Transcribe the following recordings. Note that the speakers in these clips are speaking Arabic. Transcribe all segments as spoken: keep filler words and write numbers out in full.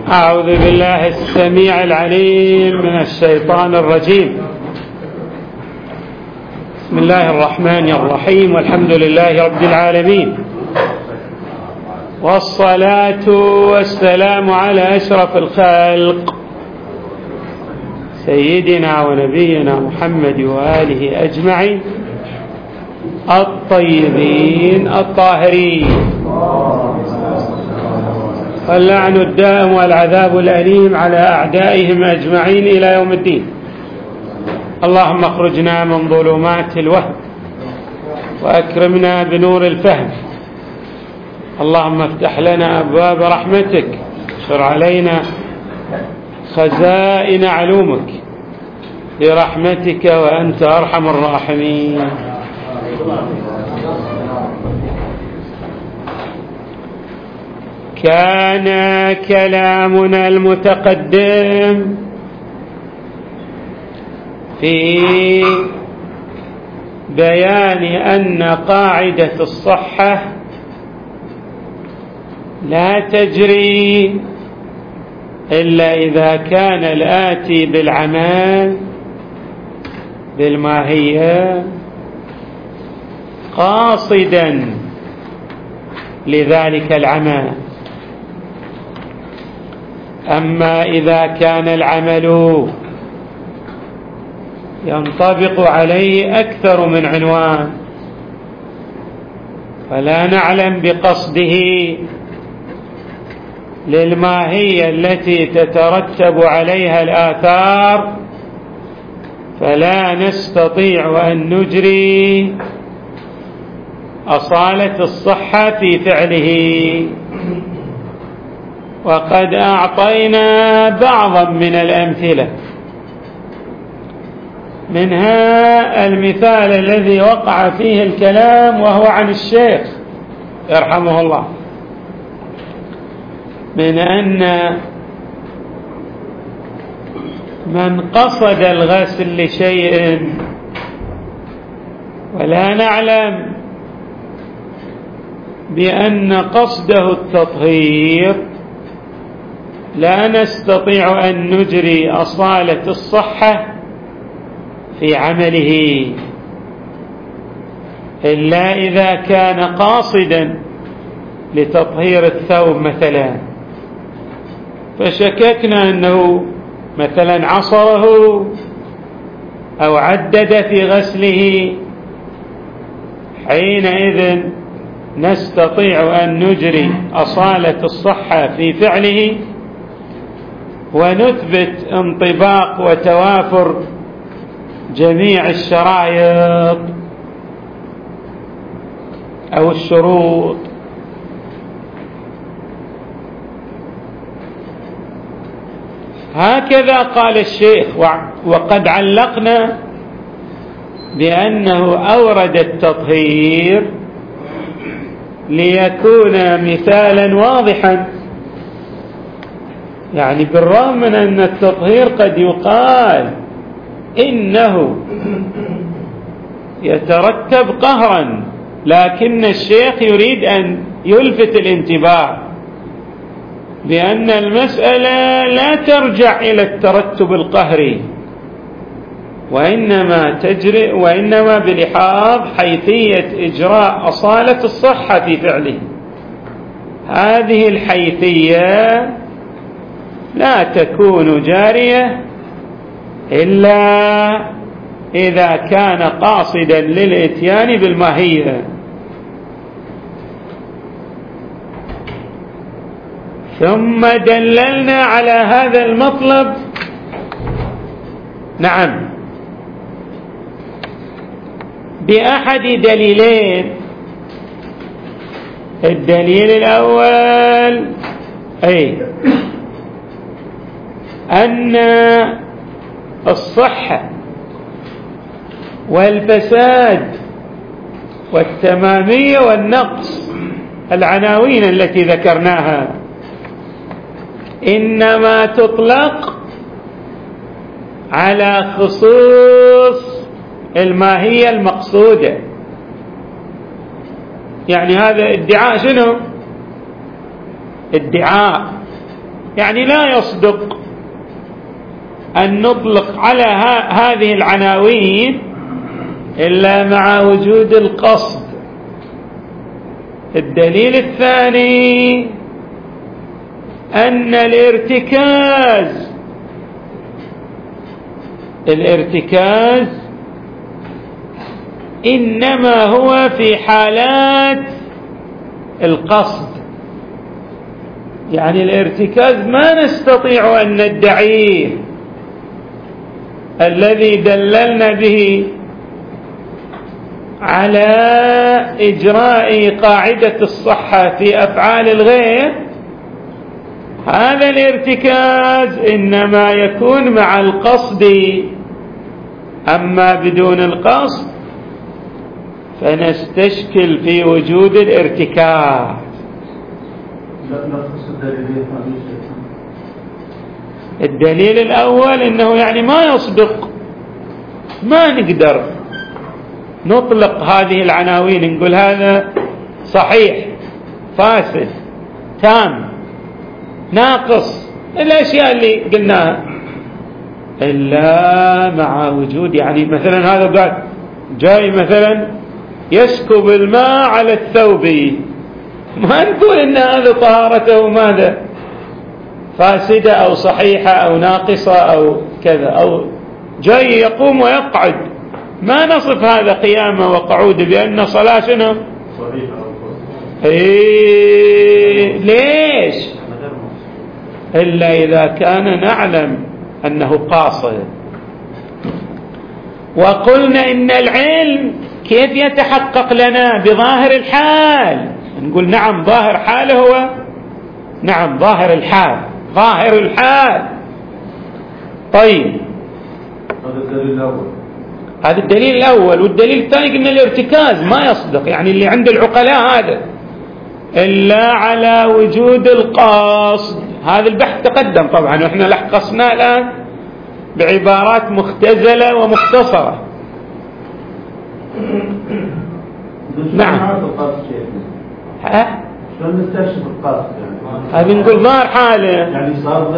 أعوذ بالله السميع العليم من الشيطان الرجيم. بسم الله الرحمن الرحيم، والحمد لله رب العالمين، والصلاة والسلام على أشرف الخلق سيدنا ونبينا محمد وآله أجمعين الطيبين الطاهرين، واللعن الدائم والعذاب الأليم على أعدائهم أجمعين إلى يوم الدين. اللهم اخرجنا من ظلمات الوهم وأكرمنا بنور الفهم. اللهم افتح لنا أبواب رحمتك، اشر علينا خزائن علومك برحمتك وأنت أرحم الراحمين. كان كلامنا المتقدم في بيان أن قاعدة الصحة لا تجري إلا إذا كان الآتي بالعمل بالماهية قاصدا لذلك العمل. أما إذا كان العمل ينطبق عليه أكثر من عنوان فلا نعلم بقصده للماهية التي تترتب عليها الآثار، فلا نستطيع أن نجري أصالة الصحة في فعله. وقد أعطينا بعضا من الأمثلة، منها المثال الذي وقع فيه الكلام وهو عن الشيخ يرحمه الله، من أن من قصد الغسل لشيء ولا نعلم بأن قصده التطهير لا نستطيع أن نجري أصالة الصحة في عمله إلا إذا كان قاصدا لتطهير الثوب مثلا، فشككنا أنه مثلا عصره أو عدد في غسله، حينئذ نستطيع أن نجري أصالة الصحة في فعله ونثبت انطباق وتوافر جميع الشرائط أو الشروط. هكذا قال الشيخ، وقد علقنا بأنه أورد التطهير ليكون مثالا واضحا، يعني بالرغم من أن التطهير قد يقال إنه يترتب قهرا، لكن الشيخ يريد أن يلفت الانتباه بأن المسألة لا ترجع إلى الترتب القهري، وإنما تجري وإنما بلحاظ حيثية إجراء أصالة الصحة في فعله. هذه الحيثية لا تكون جارية إلا إذا كان قاصدا للإتيان بالماهية. ثم دللنا على هذا المطلب نعم بأحد دليلين. الدليل الأول أي أن الصحة والفساد والتمامية والنقص، العناوين التي ذكرناها، إنما تطلق على خصوص الماهية المقصودة. يعني هذا ادعاء شنو؟ ادعاء يعني لا يصدق أن نطلق على هذه العناوين إلا مع وجود القصد. الدليل الثاني أن الارتكاز الارتكاز إنما هو في حالات القصد. يعني الارتكاز ما نستطيع أن ندعيه الذي دللنا به على إجراء قاعدة الصحة في أفعال الغير. هذا الارتكاز إنما يكون مع القصد، أما بدون القصد فنستشكل في وجود الارتكاز. الدليل الأول إنه يعني ما يصدق، ما نقدر نطلق هذه العناوين نقول هذا صحيح فاسد تام ناقص، الأشياء اللي قلناها، إلا مع وجود يعني مثلا هذا بعد جاي مثلا يسكب الماء على الثوب، ما نقول إن هذا طهارته ماذا فاسدة أو صحيحة أو ناقصة أو كذا، أو جاي يقوم ويقعد، ما نصف هذا قيامه وقعود بأن صلاة شنو إيه ليش؟ إلا إذا كان نعلم أنه قاصد. وقلنا إن العلم كيف يتحقق لنا؟ بظاهر الحال. نقول نعم ظاهر حاله هو نعم ظاهر الحال، ظاهر الحال. طيب هذا الدليل الأول، هذا الدليل الأول. والدليل الثاني قلنا الارتكاز ما يصدق، يعني اللي عند العقلاء هذا إلا على وجود القصد. هذا البحث تقدم طبعا، وإحنا لحقصناه الآن بعبارات مختزلة ومختصرة. نعم ها؟ شلون نستكشف القصد يعني؟ هذا نقول ظاهر حاله، يعني صار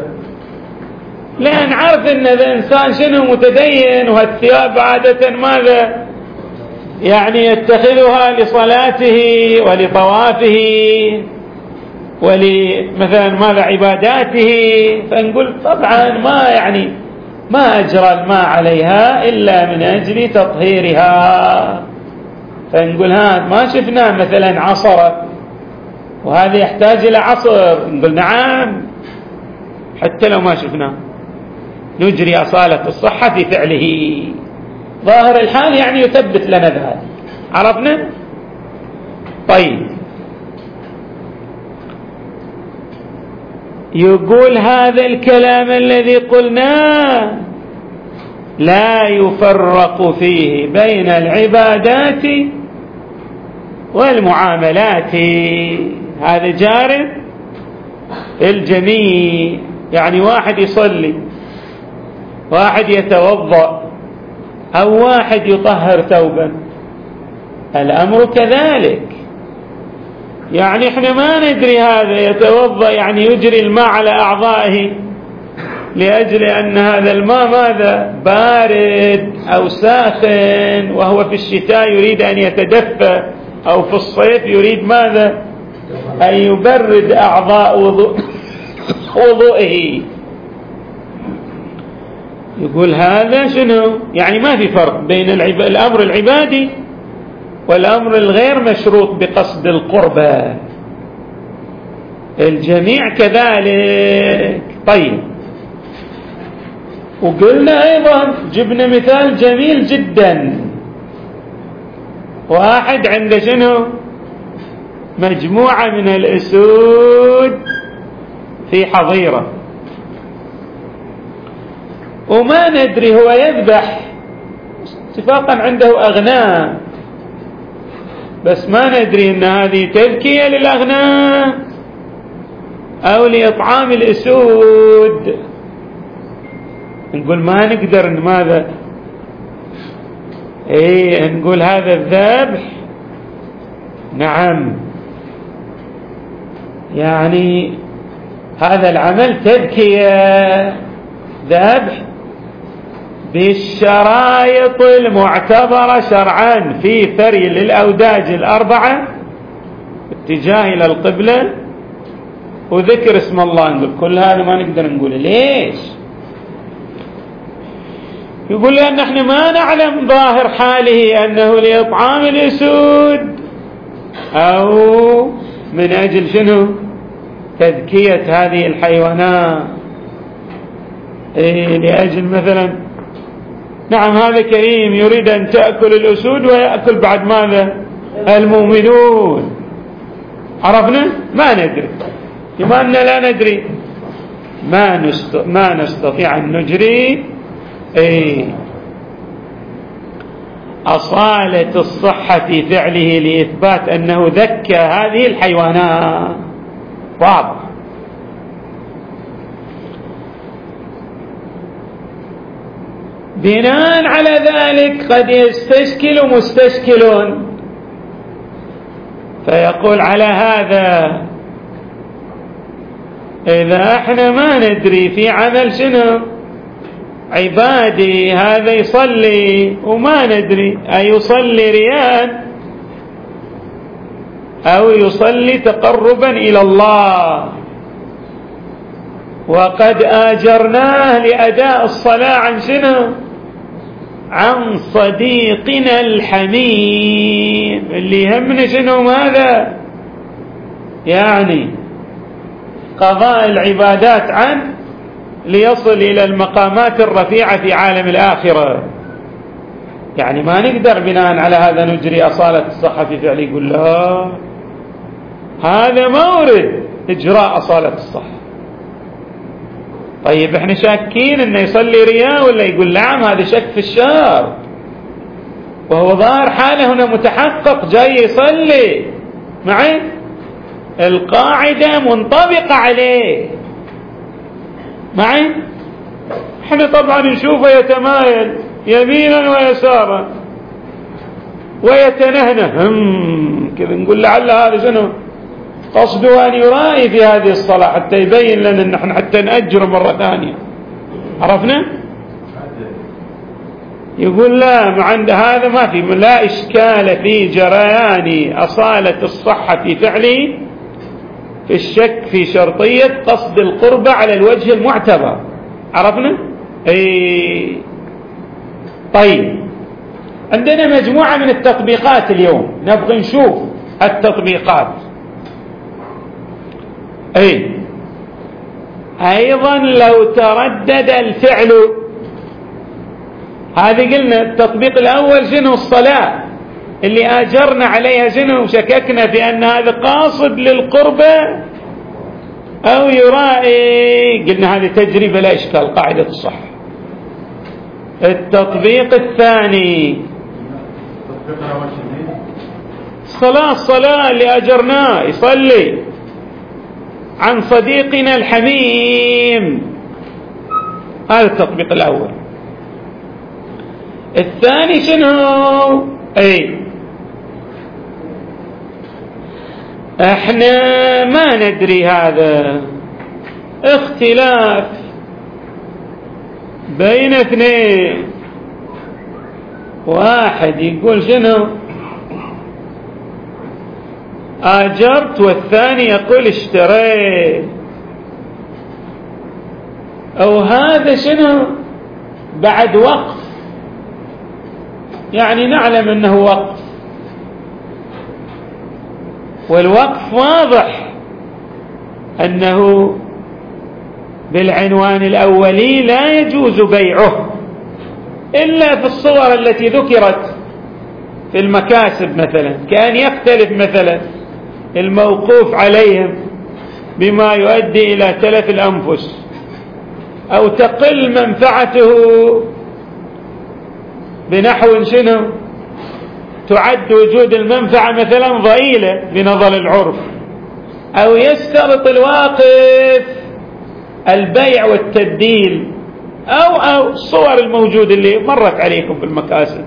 لا نعرف ان الانسان شنو متدين، وهالثياب عادة ماذا يعني يتخذها لصلاته ولطوافه ولمثلا ماذا عباداته، فنقول طبعا ما يعني ما اجرى الماء عليها الا من اجل تطهيرها، فنقول هذا ما شفناه مثلا عصرة وهذا يحتاج الى عصر، نقول نعم حتى لو ما شفناه نجري أصالة الصحة في فعله. ظاهر الحال يعني يثبت لنا ذلك، عرفنا؟ طيب يقول هذا الكلام الذي قلناه لا يفرق فيه بين العبادات والمعاملات، هذا جار الجميع. يعني واحد يصلي، واحد يتوضأ، أو واحد يطهر ثوبا، الأمر كذلك. يعني احنا ما ندري هذا يتوضأ يعني يجري الماء على أعضائه لأجل أن هذا الماء ماذا بارد أو ساخن، وهو في الشتاء يريد أن يتدفى، أو في الصيف يريد ماذا أن يبرد أعضاء وضوء وضوئه. يقول هذا شنو يعني ما في فرق بين العب... الأمر العبادي والأمر الغير مشروط بقصد القربة، الجميع كذلك. طيب وقلنا أيضا جبنا مثال جميل جدا، واحد عنده شنو مجموعة من الأسود في حظيرة، وما ندري هو يذبح اتفاقا عنده أغنام، بس ما ندري ان هذه تذكية للأغنام أو لإطعام الأسود. نقول ما نقدر إن ماذا ايه نقول هذا الذبح نعم يعني هذا العمل تذكية ذبح بالشرائط المعتبرة شرعا في ثري للأوداج الأربعة، اتجاه إلى القبلة، وذكر اسم الله. نقول كل هذا ما نقدر نقول. ليش؟ يقول لأن احنا ما نعلم ظاهر حاله أنه لإطعام الأسود أو من أجل شنو؟ تذكية هذه الحيوانات. إيه لأجل مثلا نعم هذا كريم يريد أن تأكل الأسود ويأكل بعد ماذا؟ المؤمنون. عرفنا؟ ما ندري، بما أننا لا ندري ما, نست... ما نستطيع أن نجري إيه أصالة الصحة في فعله لإثبات أنه ذكى هذه الحيوانات. واضح. بناء على ذلك قد يستشكل مستشكل فيقول على هذا إذا احنا ما ندري في عمل شنو عبادي هذا يصلي وما ندري أيصلي رياء أو يصلي تقربا إلى الله، وقد آجرناه لأداء الصلاة عن شنو؟ عن صديقنا الحميم اللي يهمنا شنو ماذا؟ يعني قضاء العبادات عنه ليصل إلى المقامات الرفيعة في عالم الآخرة. يعني ما نقدر بناء على هذا نجري أصالة الصحة في فعل. يقول لا، هذا مورد إجراء أصالة الصحة. طيب احنا شاكين انه يصلي رياء ولا؟ يقول نعم هذا شك في الشر، وهو ظاهر حاله هنا متحقق جاي يصلي معي، القاعدة منطبقة عليه معي. احنا طبعا نشوفه يتمايل يمينا ويسارا ويتنهنه هم كذا، نقول لعل هذا شنو قصده أن يرائي في هذه الصلاة حتى يبين لنا أن نحن حتى نأجره مرة ثانية. عرفنا؟ يقول لا، ما عند هذا ما في لا إشكال في جريان أصالة الصحة في فعله في الشك في شرطية قصد القربة على الوجه المعتبر. عرفنا؟ اي طيب، عندنا مجموعة من التطبيقات اليوم نبغي نشوف التطبيقات. اي ايضا لو تردد الفعل، هذه قلنا التطبيق الاول شنو؟ الصلاة اللي اجرنا عليها شنو؟ شككنا في ان هذا قاصد للقربة او يرائي، قلنا هذه تجربة لا اشكال قاعدة الصحة. التطبيق الثاني الصلاة، الصلاة اللي اجرناه يصلي عن صديقنا الحميم، هذا التطبيق الأول. الثاني شنو؟ أي احنا ما ندري، هذا اختلاف بين اثنين، واحد يقول شنو؟ آجرت، والثاني يقول اشتريت، أو هذا شنو؟ بعد وقف، يعني نعلم أنه وقف، والوقف واضح أنه بالعنوان الأولي لا يجوز بيعه إلا في الصور التي ذكرت في المكاسب، مثلا كأن يختلف مثلا الموقوف عليهم بما يؤدي إلى تلف الأنفس، أو تقل منفعته بنحو شنو؟ تعد وجود المنفعة مثلا ضئيلة بنظر العرف، أو يشترط الواقف البيع والتبديل، أو أو الصور الموجودة اللي مرت عليكم في المكاسب.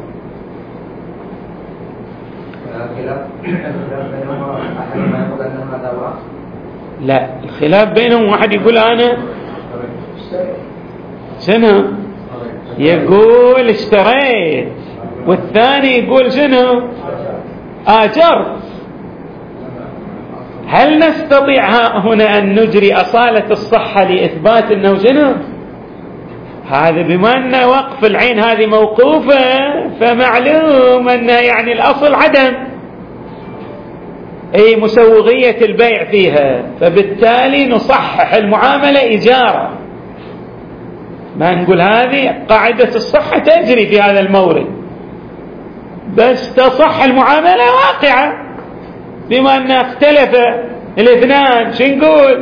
لا، الخلاف بينهم واحد يقول أنا شنو؟ يقول اشتريت، والثاني يقول شنو؟ آجرت. هل نستطيع هنا أن نجري أصالة الصحة لإثبات أنه شنو؟ هذا بما أن وقف العين هذه موقوفة فمعلوم أنها يعني الأصل عدم أي مسوغية البيع فيها، فبالتالي نصحح المعاملة إجارة. ما نقول هذه قاعدة الصحة تجري في هذا المورد، بس تصح المعاملة واقعة بما أن اختلف الاثنان. شو نقول؟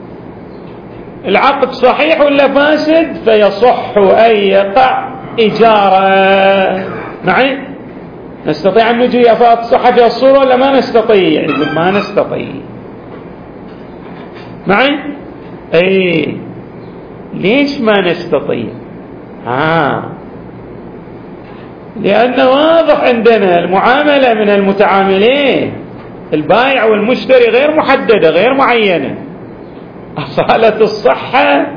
العقد صحيح ولا فاسد؟ فيصح أن يقع إجارة. معي؟ نستطيع أن نجري أفاق الصحة في الصورة ولا ما نستطيع؟ يقول ما نستطيع. معي؟ أي ليش ما نستطيع؟ ها لأنه واضح عندنا المعاملة من المتعاملين، البائع والمشتري غير محددة غير معينة. أصالة الصحة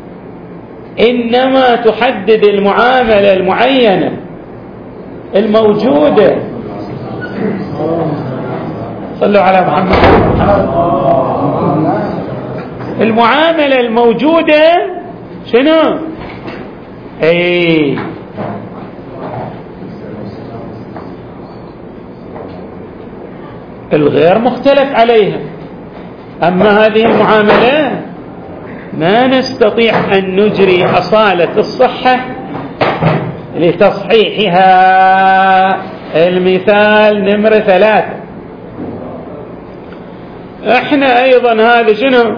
إنما تحدد المعاملة المعينة الموجودة. صلوا على محمد. المعاملة الموجودة شنو؟ أي الغير مختلف عليها. أما هذه المعاملة ما نستطيع أن نجري أصالة الصحة لتصحيحها. المثال نمرة ثلاثة، احنا أيضا هذا شنو؟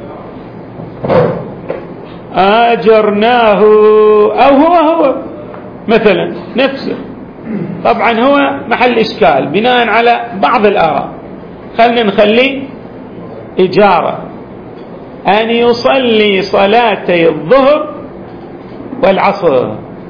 آجرناه أو هو هو مثلا نفسه. طبعا هو محل إشكال بناء على بعض الآراء، خلنا نخليه إجارة. أن يصلي صلاتي الظهر والعصر،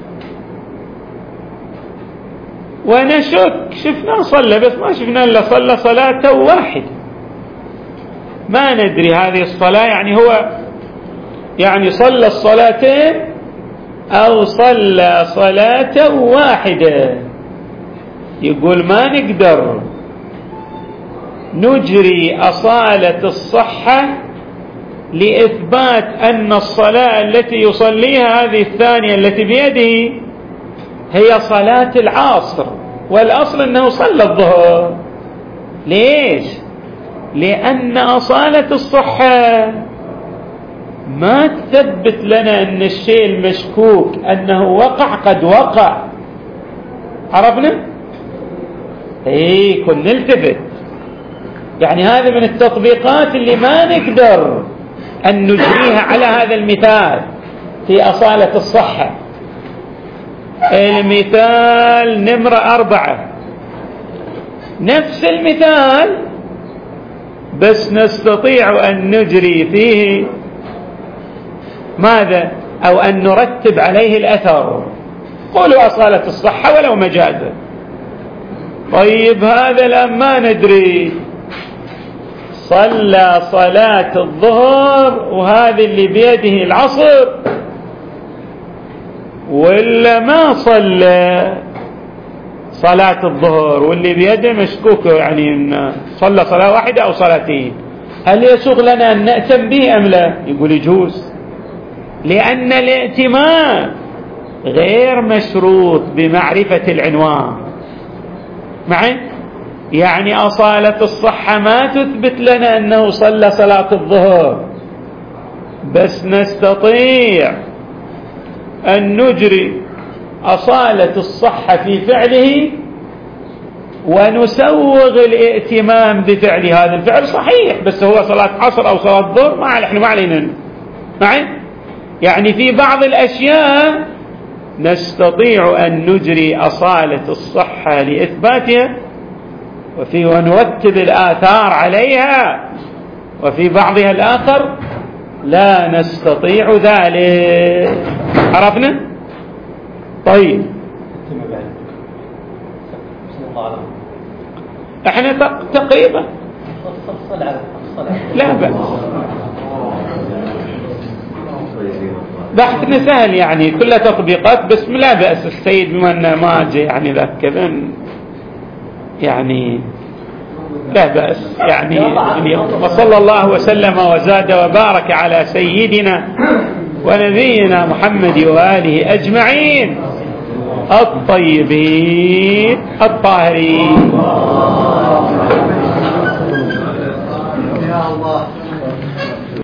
ونشك شفنا صلى بس ما شفنا إلا صلى صلاة واحدة، ما ندري هذه الصلاة يعني هو يعني صلى الصلاتين أو صلى صلاة واحدة. يقول ما نقدر نجري أصالة الصحة لإثبات أن الصلاة التي يصليها هذه الثانية التي بيده هي صلاة العصر، والأصل أنه صلى الظهر. ليش؟ لأن أصالة الصحة ما تثبت لنا أن الشيء المشكوك أنه وقع قد وقع. عرفنا؟ ايه كن نلتفت. يعني هذا من التطبيقات اللي ما نقدر أن نجريها على هذا المثال في أصالة الصحة. المثال نمرة أربعة نفس المثال بس نستطيع أن نجري فيه ماذا؟ أو أن نرتب عليه الأثر. قولوا أصالة الصحة ولو مجازا. طيب هذا الآن ما ندري صلى صلاة الظهر وهذا اللي بيده العصر ولا ما صلى صلاة الظهر واللي بيده مشكوك يعني إن صلى صلاة واحدة أو صلاتين. هل يسوغ لنا أن نأتم به أم لا؟ يقول يجوز، لأن الائتمان غير مشروط بمعرفة العنوان. معي؟ يعني أصالة الصحة ما تثبت لنا أنه صلى صلاة الظهر، بس نستطيع أن نجري أصالة الصحة في فعله ونسوغ الائتمام بفعل هذا الفعل. صحيح بس هو صلاة عصر أو صلاة ظهر ما نحن ما علينا. معي؟ يعني في بعض الأشياء نستطيع أن نجري أصالة الصحة لإثباتها وفي ونرتب الآثار عليها، وفي بعضها الآخر لا نستطيع ذلك. عرفنا؟ طيب احنا تقريبا لا بأس. بحثنا سهل يعني كلها تطبيقات، بس لا بأس. السيد بما أنه ما جاء يعني ذاك كذا يعني لا بأس يعني. وصلى الله وسلم وزاد وبارك على سيدنا ونبينا محمد وآله أجمعين الطيبين الطاهرين.